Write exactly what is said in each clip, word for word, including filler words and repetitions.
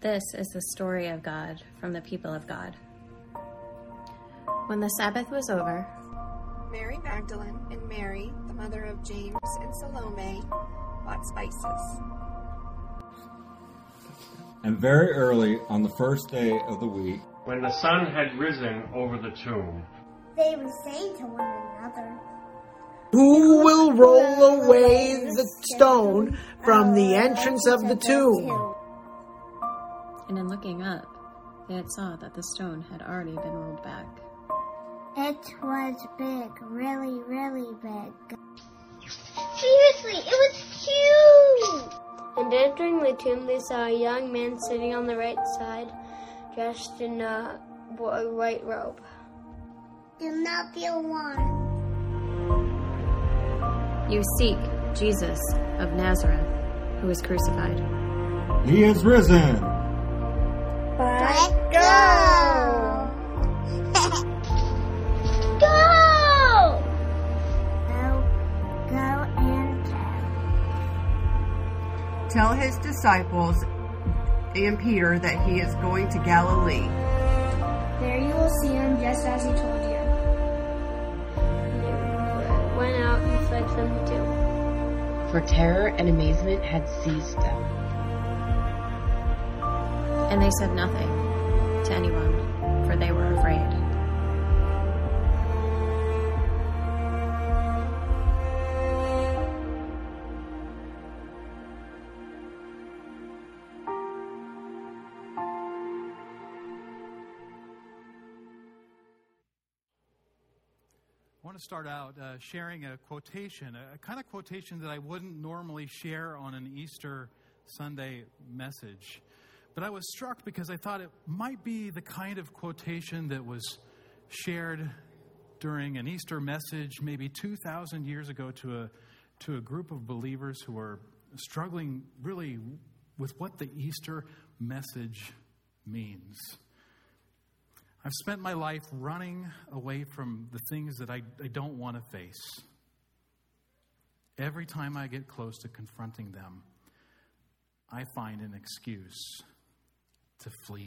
This is the story of God from the people of God. When the Sabbath was over, Mary Magdalene and Mary, the mother of James and Salome, bought spices. And very early on the first day of the week, when the sun had risen over the tomb, they were saying to one another, "Who will roll away the stone from the entrance of the tomb?" And in looking up, they had saw that the stone had already been rolled back. It was big, really, really big. Seriously, it was huge! And entering the tomb, they saw a young man sitting on the right side, dressed in a white robe. Do not be alarmed. You seek Jesus of Nazareth, who was crucified. He is risen. But go! Go! Go, go and tell. Tell his disciples and Peter that he is going to Galilee. There you will see him just as he told you. They went out and fled from the tomb. For terror and amazement had seized them. And they said nothing to anyone, for they were afraid. I want to start out uh, sharing a quotation, a, a kind of quotation that I wouldn't normally share on an Easter Sunday message. But I was struck because I thought it might be the kind of quotation that was shared during an Easter message maybe two thousand years ago to a to a group of believers who were struggling really with what the Easter message means. I've spent my life running away from the things that I, I don't want to face. Every time I get close to confronting them, I find an excuse to flee.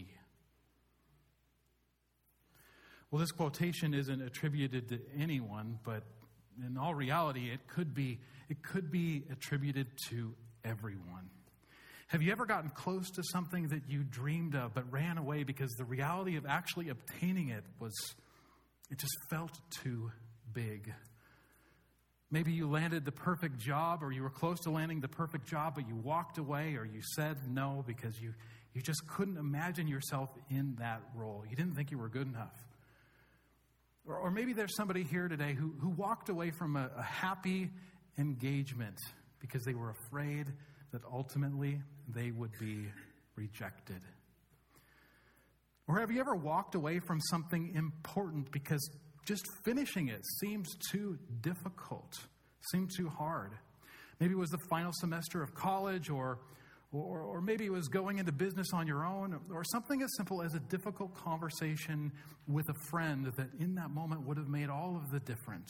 Well, this quotation isn't attributed to anyone, but in all reality, it could be it could be attributed to everyone. Have you ever gotten close to something that you dreamed of but ran away because the reality of actually obtaining it was, it just felt too big? Maybe you landed the perfect job, or you were close to landing the perfect job, but you walked away, or you said no because you, you just couldn't imagine yourself in that role. You didn't think you were good enough. Or, or maybe there's somebody here today who, who walked away from a, a happy engagement because they were afraid that ultimately they would be rejected. Or have you ever walked away from something important because just finishing it seems too difficult, seemed too hard? Maybe it was the final semester of college, or, or, or maybe it was going into business on your own, or something as simple as a difficult conversation with a friend that in that moment would have made all of the difference.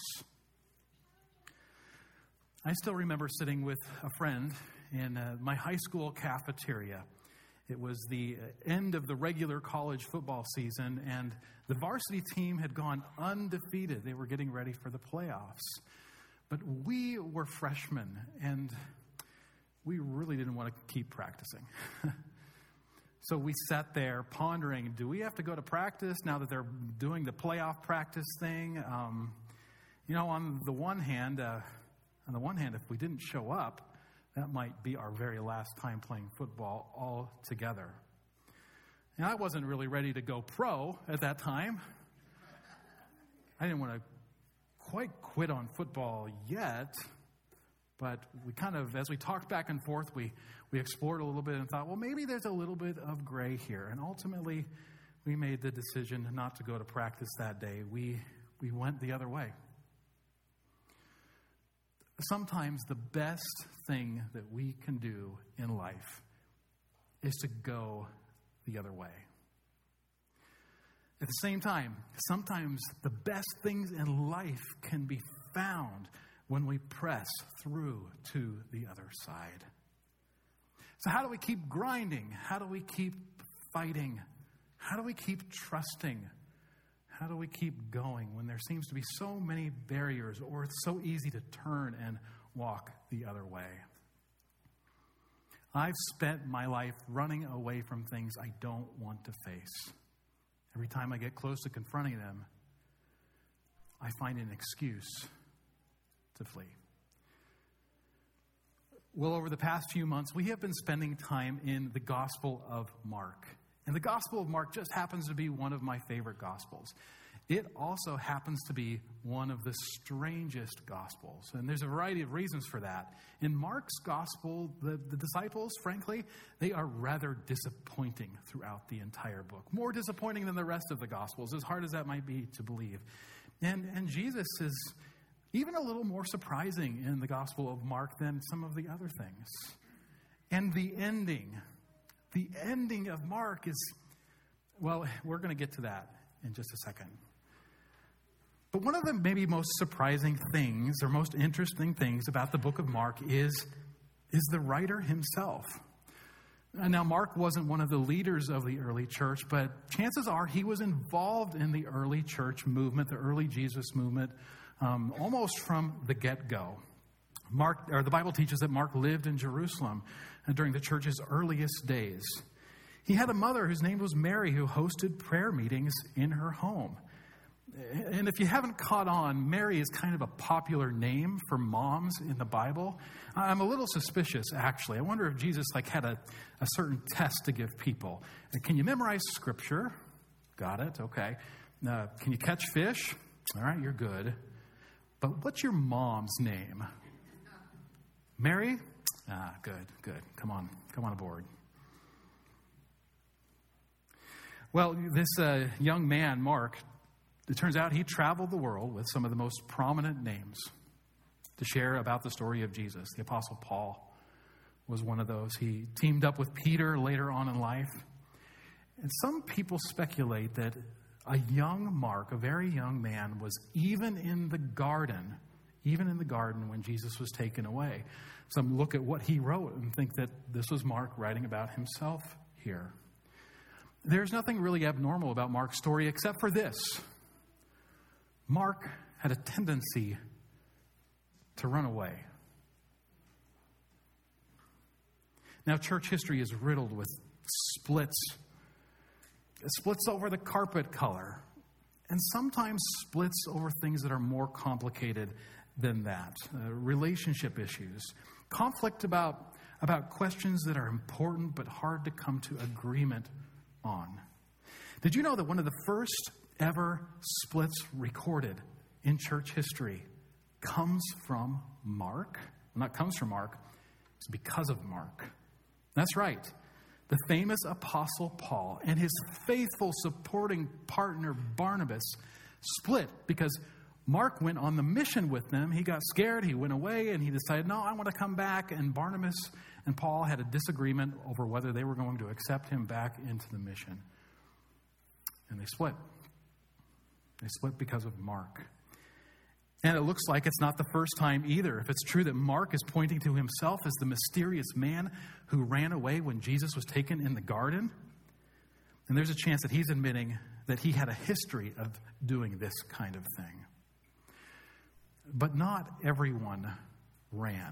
I still remember sitting with a friend in uh, my high school cafeteria. It was the end of the regular college football season, and the varsity team had gone undefeated. They were getting ready for the playoffs. But we were freshmen, and we really didn't want to keep practicing. So we sat there pondering, do we have to go to practice now that they're doing the playoff practice thing? Um, you know, on the one hand, uh, on the one hand, if we didn't show up, that might be our very last time playing football all together. And I wasn't really ready to go pro at that time. I didn't want to quite quit on football yet, but we kind of, as we talked back and forth, we, we explored a little bit and thought, well, maybe there's a little bit of gray here. And ultimately, we made the decision not to go to practice that day. We, we went the other way. Sometimes the best thing that we can do in life is to go the other way. At the same time, sometimes the best things in life can be found when we press through to the other side. So how do we keep grinding? How do we keep fighting? How do we keep trusting? How do we keep going when there seems to be so many barriers, or it's so easy to turn and walk the other way? I've spent my life running away from things I don't want to face. Every time I get close to confronting them, I find an excuse to flee. Well, over the past few months, we have been spending time in the Gospel of Mark. And the Gospel of Mark just happens to be one of my favorite Gospels. It also happens to be one of the strangest Gospels. And there's a variety of reasons for that. In Mark's Gospel, the, the disciples, frankly, they are rather disappointing throughout the entire book. More disappointing than the rest of the Gospels, as hard as that might be to believe. And, and Jesus is even a little more surprising in the Gospel of Mark than some of the other things. And the ending, the ending of Mark is, well, we're going to get to that in just a second. But one of the maybe most surprising things or most interesting things about the book of Mark is, is the writer himself. Now, Mark wasn't one of the leaders of the early church, but chances are he was involved in the early church movement, the early Jesus movement, um, almost from the get-go. Mark, or the Bible teaches that Mark lived in Jerusalem during the church's earliest days. He had a mother whose name was Mary, who hosted prayer meetings in her home. And if you haven't caught on, Mary is kind of a popular name for moms in the Bible. I'm a little suspicious, actually. I wonder if Jesus like had a, a certain test to give people. Can you memorize Scripture? Got it. Okay. Uh, can you catch fish? All right, you're good. But what's your mom's name? Mary? Ah, good, good. Come on, come on aboard. Well, this uh, young man, Mark, it turns out he traveled the world with some of the most prominent names to share about the story of Jesus. The Apostle Paul was one of those. He teamed up with Peter later on in life. And some people speculate that a young Mark, a very young man, was even in the garden, even in the garden when Jesus was taken away. Some look at what he wrote and think that this was Mark writing about himself here. There's nothing really abnormal about Mark's story except for this. Mark had a tendency to run away. Now, church history is riddled with splits. Splits over the carpet color. And sometimes splits over things that are more complicated than that. Uh, relationship issues. Conflict about, about questions that are important but hard to come to agreement on. Did you know that one of the first ever splits recorded in church history comes from Mark? Well, not comes from Mark, it's because of Mark. That's right. The famous Apostle Paul and his faithful supporting partner Barnabas split because Mark went on the mission with them. He got scared, he went away, and he decided, no, I want to come back. And Barnabas and Paul had a disagreement over whether they were going to accept him back into the mission. And they split. They split because of Mark. And it looks like it's not the first time either. If it's true that Mark is pointing to himself as the mysterious man who ran away when Jesus was taken in the garden, and there's a chance that he's admitting that he had a history of doing this kind of thing. But not everyone ran.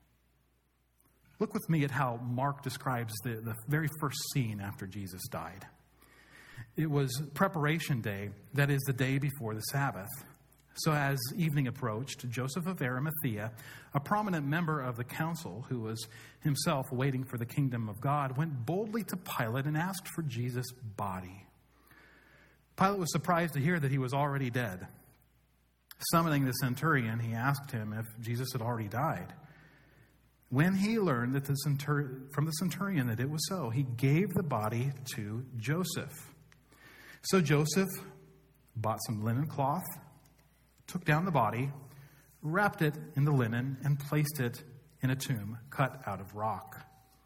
Look with me at how Mark describes the, the very first scene after Jesus died. It was preparation day, that is the day before the Sabbath. So as evening approached, Joseph of Arimathea, a prominent member of the council who was himself waiting for the kingdom of God, went boldly to Pilate and asked for Jesus' body. Pilate was surprised to hear that he was already dead. Summoning the centurion, he asked him if Jesus had already died. When he learned that the centur- from the centurion that it was so, he gave the body to Joseph. So Joseph bought some linen cloth, took down the body, wrapped it in the linen, and placed it in a tomb cut out of rock.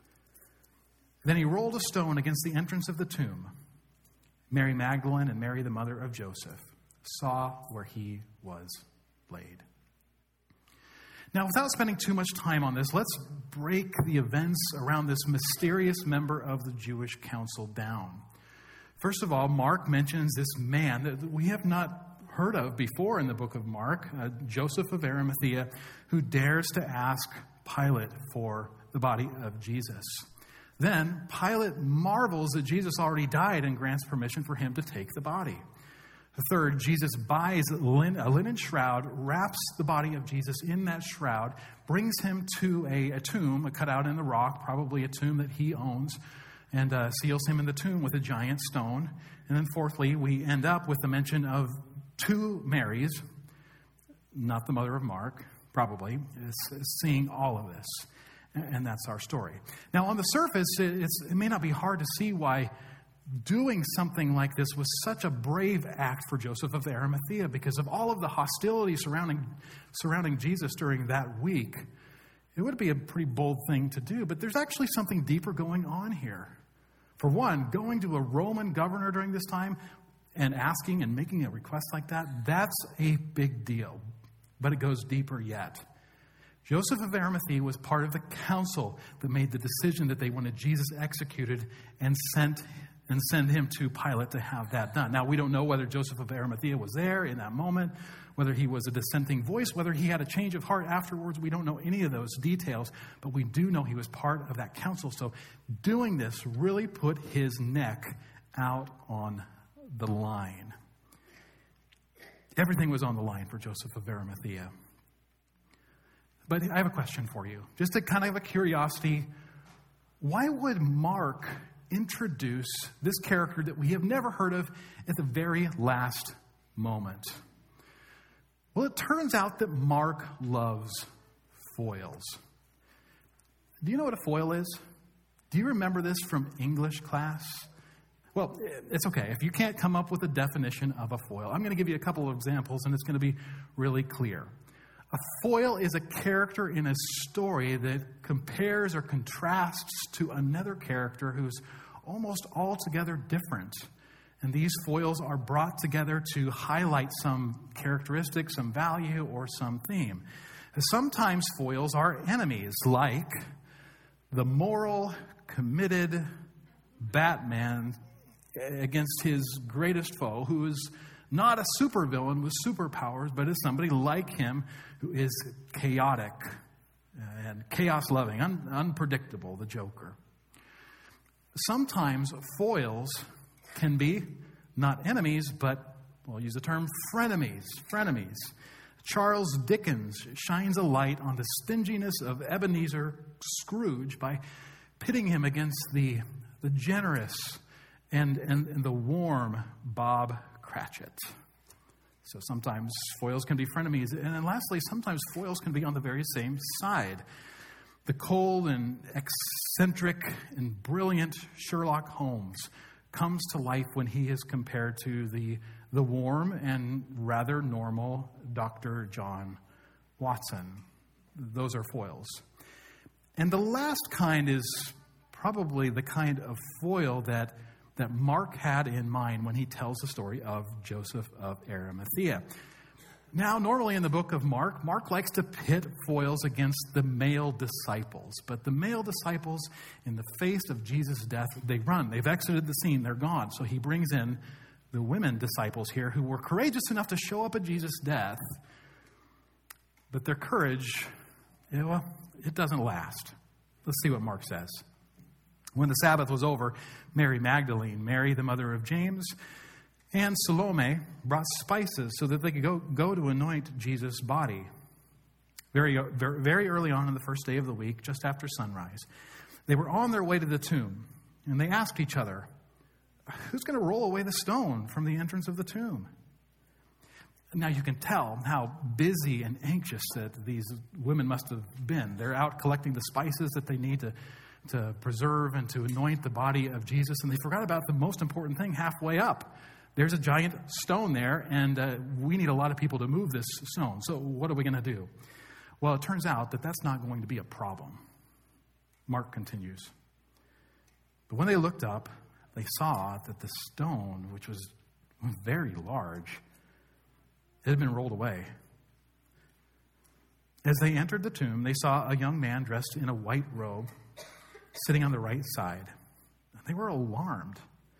Then he rolled a stone against the entrance of the tomb. Mary Magdalene and Mary, the mother of Joseph, saw where he was laid. Now, without spending too much time on this, let's break the events around this mysterious member of the Jewish council down. First of all, Mark mentions this man that we have not heard of before in the book of Mark, uh, Joseph of Arimathea, who dares to ask Pilate for the body of Jesus. Then Pilate marvels that Jesus already died and grants permission for him to take the body. Third, Jesus buys a linen shroud, wraps the body of Jesus in that shroud, brings him to a, a tomb, a cutout in the rock, probably a tomb that he owns, and uh, seals him in the tomb with a giant stone. And then fourthly, we end up with the mention of two Marys, not the mother of Mark, probably, is seeing all of this. And that's our story. Now, on the surface, it's, it may not be hard to see why doing something like this was such a brave act for Joseph of Arimathea, because of all of the hostility surrounding surrounding Jesus during that week. It would be a pretty bold thing to do, but there's actually something deeper going on here. For one, going to a Roman governor during this time and asking and making a request like that, that's a big deal. But it goes deeper yet. Joseph of Arimathea was part of the council that made the decision that they wanted Jesus executed and sent and send him to Pilate to have that done. Now, we don't know whether Joseph of Arimathea was there in that moment, whether he was a dissenting voice, whether he had a change of heart afterwards. We don't know any of those details, but we do know he was part of that council. So doing this really put his neck out on the line. Everything was on the line for Joseph of Arimathea. But I have a question for you. Just a kind of a curiosity. Why would Mark introduce this character that we have never heard of at the very last moment? Well, it turns out that Mark loves foils. Do you know what a foil is? Do you remember this from English class? Well, it's okay. If you can't come up with a definition of a foil, I'm going to give you a couple of examples, and it's going to be really clear. A foil is a character in a story that compares or contrasts to another character who's almost altogether different. And these foils are brought together to highlight some characteristic, some value, or some theme. Sometimes foils are enemies, like the moral, committed Batman against his greatest foe, who is not a supervillain with superpowers, but is somebody like him who is chaotic and chaos-loving, un- unpredictable, the Joker. Sometimes foils can be not enemies, but we'll use the term frenemies. Frenemies. Charles Dickens shines a light on the stinginess of Ebenezer Scrooge by pitting him against the, the generous and, and, and the warm Bob Cratchit. So sometimes foils can be frenemies. And then lastly, sometimes foils can be on the very same side. The cold and eccentric and brilliant Sherlock Holmes comes to life when he is compared to the, the warm and rather normal Doctor John Watson. Those are foils. And the last kind is probably the kind of foil that that Mark had in mind when he tells the story of Joseph of Arimathea. Now, normally in the book of Mark, Mark likes to pit foils against the male disciples. But the male disciples, in the face of Jesus' death, they run. They've exited the scene. They're gone. So he brings in the women disciples here who were courageous enough to show up at Jesus' death. But their courage, you know, well, it doesn't last. Let's see what Mark says. When the Sabbath was over, Mary Magdalene, Mary the mother of James, and Salome brought spices so that they could go, go to anoint Jesus' body. Very, very, very early on in the first day of the week, just after sunrise, they were on their way to the tomb, and they asked each other, "Who's going to roll away the stone from the entrance of the tomb?" Now you can tell how busy and anxious that these women must have been. They're out collecting the spices that they need to to preserve and to anoint the body of Jesus. And they forgot about the most important thing halfway up. There's a giant stone there, and uh, we need a lot of people to move this stone. So what are we going to do? Well, it turns out that that's not going to be a problem. Mark continues. But when they looked up, they saw that the stone, which was very large, it had been rolled away. As they entered the tomb, they saw a young man dressed in a white robe sitting on the right side. They were alarmed.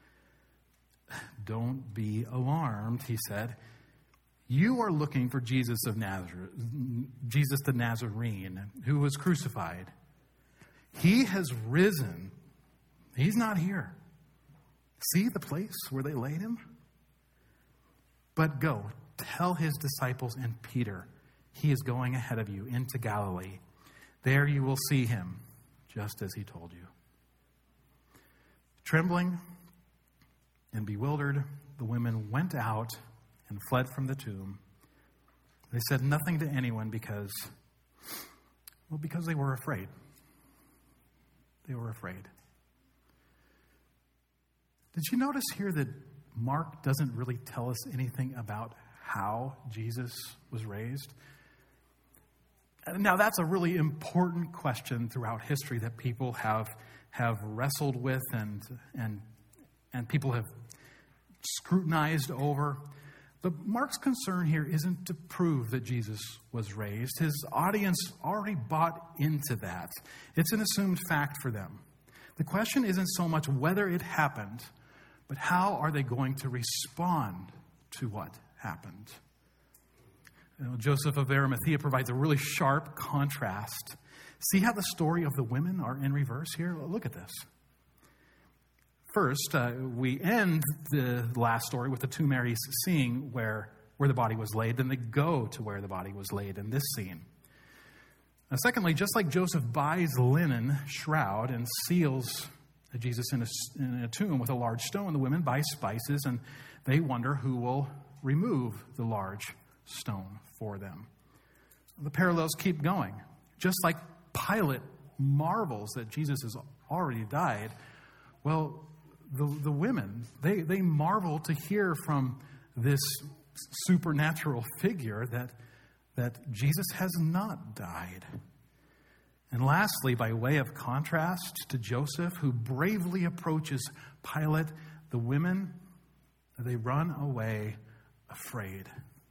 "Don't be alarmed," he said. "You are looking for Jesus of Nazareth, Jesus the Nazarene, who was crucified. He has risen. He's not here. See the place where they laid him? But go, tell his disciples and Peter, he is going ahead of you into Galilee. There you will see him, just as he told you." Trembling and bewildered, the women went out and fled from the tomb. They said nothing to anyone because, well, because they were afraid. They were afraid. Did you notice here that Mark doesn't really tell us anything about how Jesus was raised? Now, that's a really important question throughout history that people have have wrestled with and and and people have scrutinized over. But Mark's concern here isn't to prove that Jesus was raised. His audience already bought into that. It's an assumed fact for them. The question isn't so much whether it happened, but how are they going to respond to what happened? You know, Joseph of Arimathea provides a really sharp contrast. See how the story of the women are in reverse here? Look at this. First, uh, we end the last story with the two Marys seeing where, where the body was laid. Then they go to where the body was laid in this scene. Now, secondly, just like Joseph buys linen shroud and seals Jesus in a, in a tomb with a large stone, the women buy spices and they wonder who will remove the large stone for them. The parallels keep going. Just like Pilate marvels that Jesus has already died, well, the, the women, they, they marvel to hear from this supernatural figure that, that Jesus has not died. And lastly, by way of contrast to Joseph, who bravely approaches Pilate, the women, they run away afraid.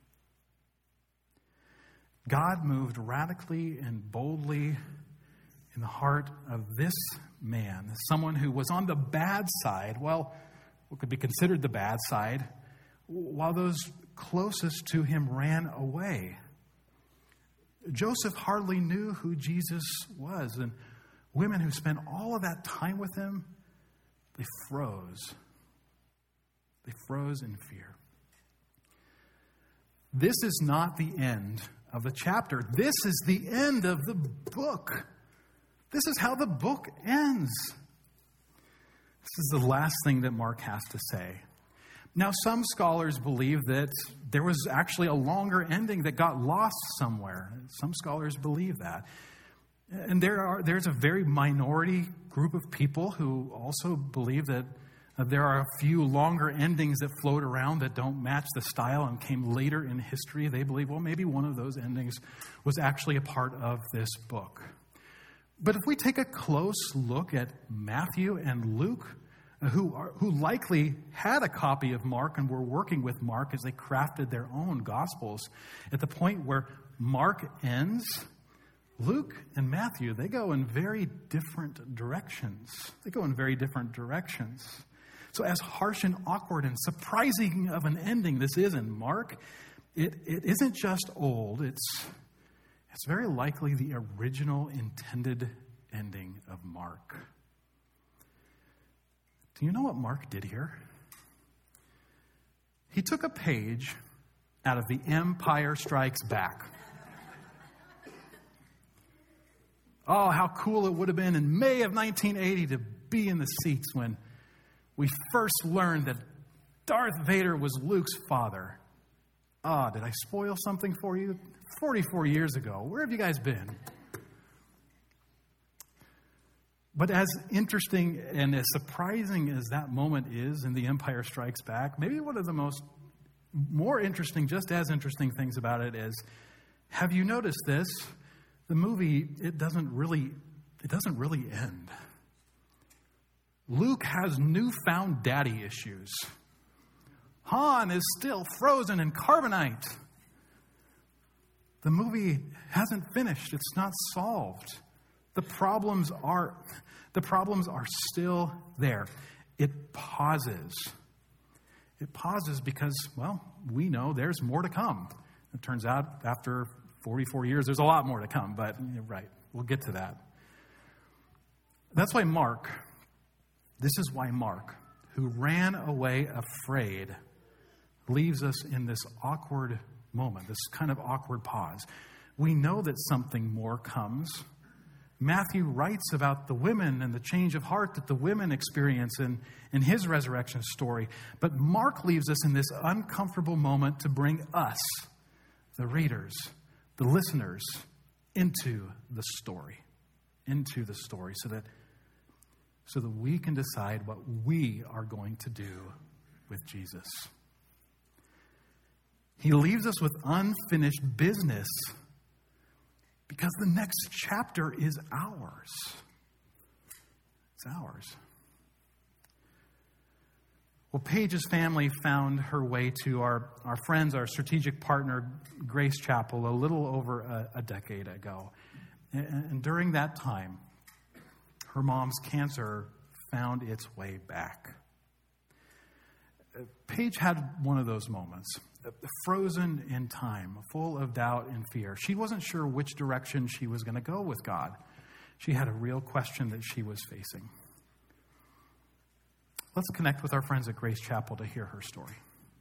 God moved radically and boldly in the heart of this man, someone who was on the bad side, well, what could be considered the bad side, while those closest to him ran away. Joseph hardly knew who Jesus was, and women who spent all of that time with him, they froze. They froze in fear. This is not the end of the chapter. This is the end of the book. This is how the book ends. This is the last thing that Mark has to say. Now, some scholars believe that there was actually a longer ending that got lost somewhere. Some scholars believe that. And there are there's a very minority group of people who also believe that uh, there are a few longer endings that float around that don't match the style and came later in history. They believe, well, maybe one of those endings was actually a part of this book. But if we take a close look at Matthew and Luke, who are, who likely had a copy of Mark and were working with Mark as they crafted their own Gospels, at the point where Mark ends, Luke and Matthew, they go in very different directions. They go in very different directions. So as harsh and awkward and surprising of an ending this is in Mark, it, it isn't just old. It's, it's very likely the original intended ending of Mark. Do you know what Mark did here? He took a page out of The Empire Strikes Back. Oh, how cool it would have been in May of nineteen eighty to be in the seats when we first learned that Darth Vader was Luke's father. Ah, oh, did I spoil something for you? forty-four years ago. Where have you guys been? But as interesting and as surprising as that moment is in The Empire Strikes Back, maybe one of the most more interesting, just as interesting things about it is, have you noticed this? The movie, it doesn't really, it doesn't really end. Luke has newfound daddy issues. Han is still frozen in carbonite. The movie hasn't finished. It's not solved. The problems are, the problems are still there. It pauses. It pauses because, well, we know there's more to come. It turns out after forty-four years, there's a lot more to come, but right, we'll get to that. That's why Mark, this is why Mark, who ran away afraid, leaves us in this awkward moment, this kind of awkward pause. We know that something more comes. Matthew writes about the women and the change of heart that the women experience in, in his resurrection story. But Mark leaves us in this uncomfortable moment to bring us, the readers, the listeners, into the story. Into the story so that, so that we can decide what we are going to do with Jesus. He leaves us with unfinished business because the next chapter is ours. It's ours. Well, Paige's family found her way to our, our friends, our strategic partner, Grace Chapel, a little over a, a decade ago. And, and during that time, her mom's cancer found its way back. Paige had one of those moments, frozen in time, full of doubt and fear. She wasn't sure which direction she was going to go with God. She had a real question that she was facing. Let's connect with our friends at Grace Chapel to hear her story.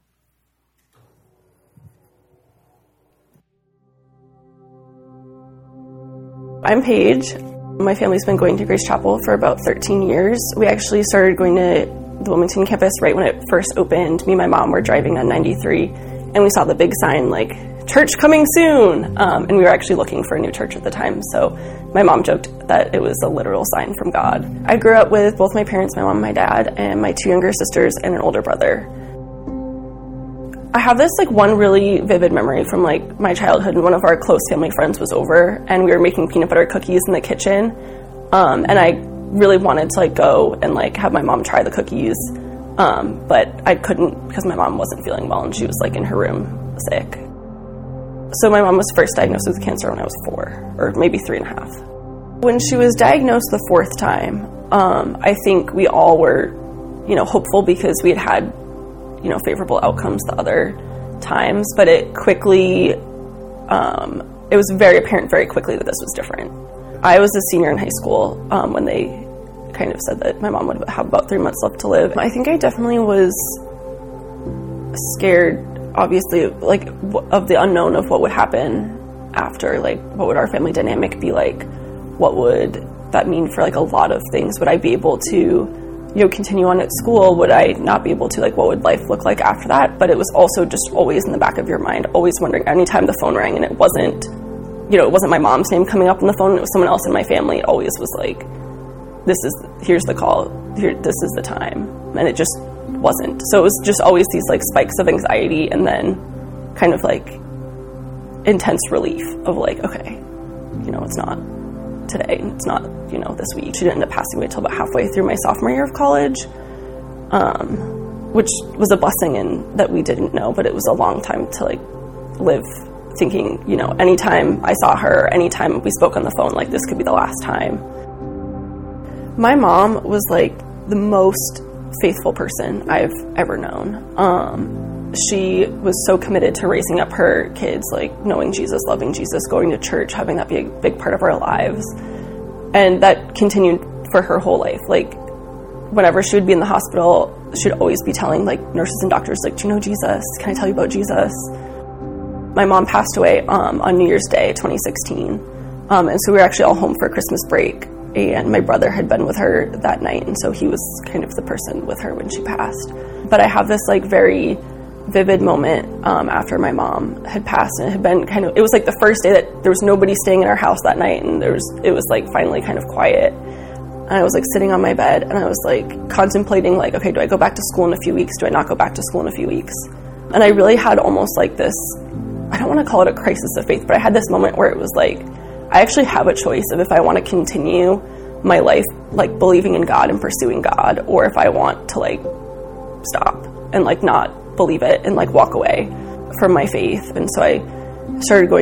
I'm Paige. My family's been going to Grace Chapel for about thirteen years. We actually started going to the Wilmington campus right when it first opened. Me and my mom were driving on ninety-three, and we saw the big sign like, church coming soon! Um, and we were actually looking for a new church at the time, so my mom joked that it was a literal sign from God. I grew up with both my parents, my mom and my dad, and my two younger sisters and an older brother. I have this like one really vivid memory from like my childhood, and one of our close family friends was over, and we were making peanut butter cookies in the kitchen, um, and I really wanted to like go and like have my mom try the cookies, um, but I couldn't because my mom wasn't feeling well and she was like in her room sick. So my mom was first diagnosed with cancer when I was four, or maybe three and a half. When she was diagnosed the fourth time, um, I think we all were, you know, hopeful because we had had, you know, favorable outcomes the other times, but it quickly, um, it was very apparent very quickly that this was different. I was a senior in high school um, when they kind of said that my mom would have about three months left to live. I think I definitely was scared, obviously, like of the unknown of what would happen after, like what would our family dynamic be like? What would that mean for like a lot of things? Would I be able to, you know, continue on at school? Would I not be able to? Like, what would life look like after that? But it was also just always in the back of your mind, always wondering, anytime the phone rang and it wasn't, you know, it wasn't my mom's name coming up on the phone, it was someone else in my family, it always was like, this is, here's the call, here, this is the time. And it just wasn't. So it was just always these like spikes of anxiety and then kind of like intense relief of like, okay, you know, it's not today, it's not, you know, this week. She didn't end up passing away until about halfway through my sophomore year of college, um, which was a blessing in that we didn't know, but it was a long time to like live thinking, you know, anytime I saw her, anytime we spoke on the phone, like this could be the last time. My mom was like the most faithful person I've ever known. Um, she was so committed to raising up her kids, like knowing Jesus, loving Jesus, going to church, having that be a big part of our lives. And that continued for her whole life. Like whenever she would be in the hospital, she'd always be telling like nurses and doctors, like, do you know Jesus? Can I tell you about Jesus? My mom passed away um, on New Year's Day, twenty sixteen. Um, and so we were actually all home for Christmas break. And my brother had been with her that night, and so he was kind of the person with her when she passed. But I have this like very vivid moment um, after my mom had passed, and it had been kind of, it was like the first day that there was nobody staying in our house that night, and there was, it was like finally kind of quiet. And I was like sitting on my bed, and I was like contemplating like, okay, do I go back to school in a few weeks? Do I not go back to school in a few weeks? And I really had almost like this, I don't want to call it a crisis of faith, but I had this moment where it was like, I actually have a choice of if I want to continue my life like believing in God and pursuing God, or if I want to like stop and like not believe it and like walk away from my faith. And so I started going like,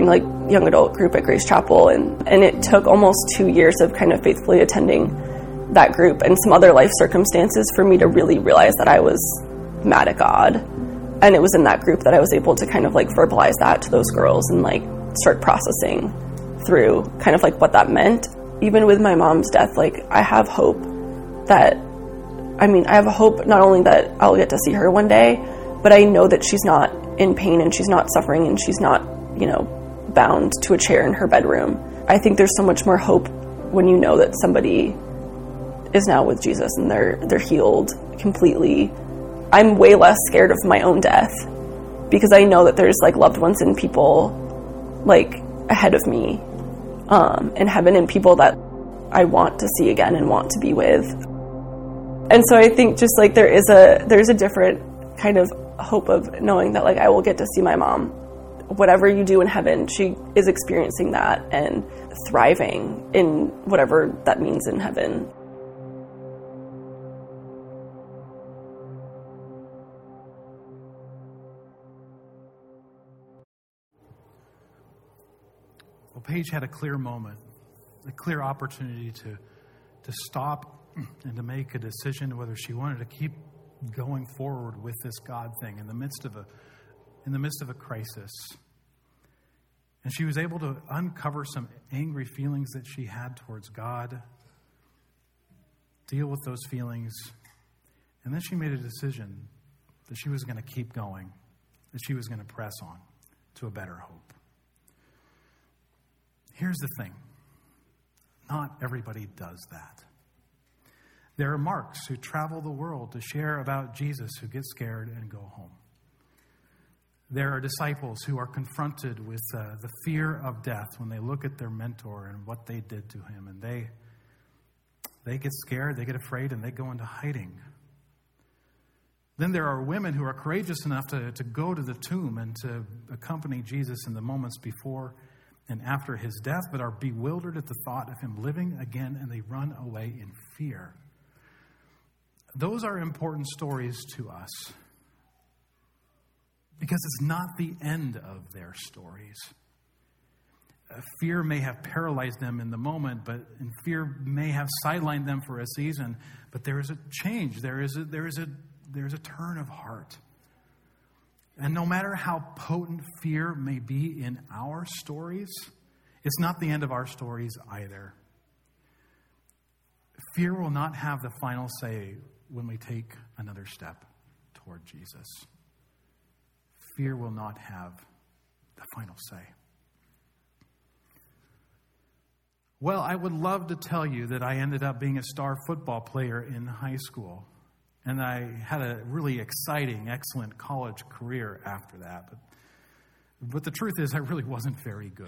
young adult group at Grace Chapel, and, and it took almost two years of kind of faithfully attending that group and some other life circumstances for me to really realize that I was mad at God. And it was in that group that I was able to kind of like verbalize that to those girls and like start processing through kind of like what that meant. Even with my mom's death, like I have hope that, I mean, I have a hope not only that I'll get to see her one day, but I know that she's not in pain and she's not suffering and she's not, you know, bound to a chair in her bedroom. I think there's so much more hope when you know that somebody is now with Jesus and they're they're healed completely. I'm way less scared of my own death because I know that there's like loved ones and people like ahead of me um, in heaven and people that I want to see again and want to be with. And so I think just like there is a there's a different kind of hope of knowing that like I will get to see my mom. Whatever you do in heaven, she is experiencing that and thriving in whatever that means in heaven. Well, Paige had a clear moment, a clear opportunity to to stop and to make a decision whether she wanted to keep going forward with this God thing in the midst of a in the midst of a crisis. And she was able to uncover some angry feelings that she had towards God, deal with those feelings, and then she made a decision that she was going to keep going, that she was going to press on to a better hope. Here's the thing. Not everybody does that. There are marks who travel the world to share about Jesus who get scared and go home. There are disciples who are confronted with uh, the fear of death when they look at their mentor and what they did to him. And they, they get scared, they get afraid, and they go into hiding. Then there are women who are courageous enough to, to go to the tomb and to accompany Jesus in the moments before and after his death, but are bewildered at the thought of him living again, and they run away in fear. Those are important stories to us because it's not the end of their stories. Uh, fear may have paralyzed them in the moment, but and fear may have sidelined them for a season. But there is a change. There is a there is a there is a turn of heart. And no matter how potent fear may be in our stories, it's not the end of our stories either. Fear will not have the final say when we take another step toward Jesus. Fear will not have the final say. Well, I would love to tell you that I ended up being a star football player in high school. And I had a really exciting, excellent college career after that. But, but the truth is, I really wasn't very good.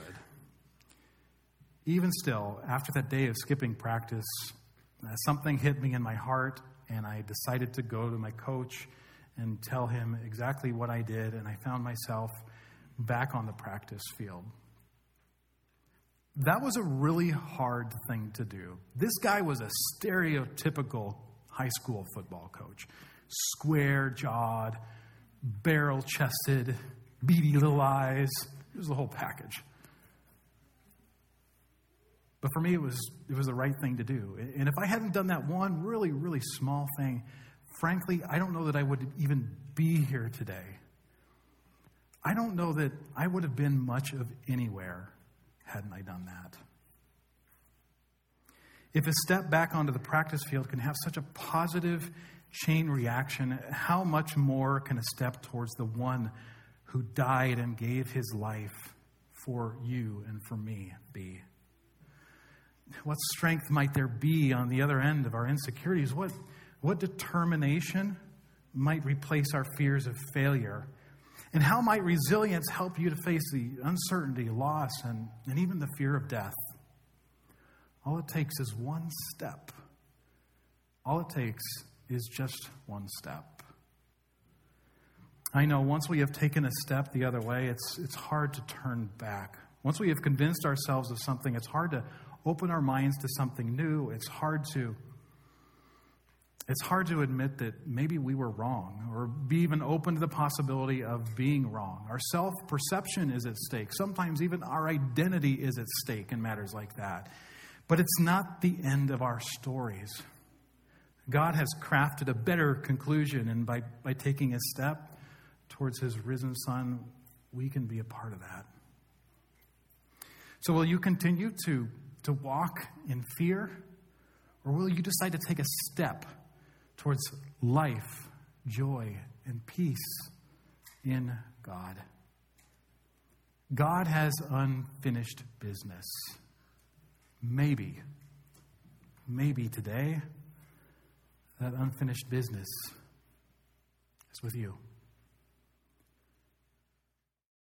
Even still, after that day of skipping practice, uh, something hit me in my heart, and I decided to go to my coach and tell him exactly what I did, and I found myself back on the practice field. That was a really hard thing to do. This guy was a stereotypical high school football coach. Square-jawed, barrel-chested, beady little eyes. It was the whole package. But for me, it was it was the right thing to do. And if I hadn't done that one really, really small thing, frankly, I don't know that I would even be here today. I don't know that I would have been much of anywhere hadn't I done that. If a step back onto the practice field can have such a positive chain reaction, how much more can a step towards the one who died and gave his life for you and for me be? What strength might there be on the other end of our insecurities? What, what determination might replace our fears of failure? And how might resilience help you to face the uncertainty, loss, and, and even the fear of death? All it takes is one step. All it takes is just one step. I know once we have taken a step the other way, it's it's hard to turn back. Once we have convinced ourselves of something, it's hard to open our minds to something new. It's hard to It's hard to admit that maybe we were wrong or be even open to the possibility of being wrong. Our self-perception is at stake. Sometimes even our identity is at stake in matters like that. But it's not the end of our stories. God has crafted a better conclusion, and by, by taking a step towards his risen Son, we can be a part of that. So will you continue to, to walk in fear, or will you decide to take a step towards life, joy, and peace in God? God has unfinished business. Maybe, maybe today, that unfinished business is with you.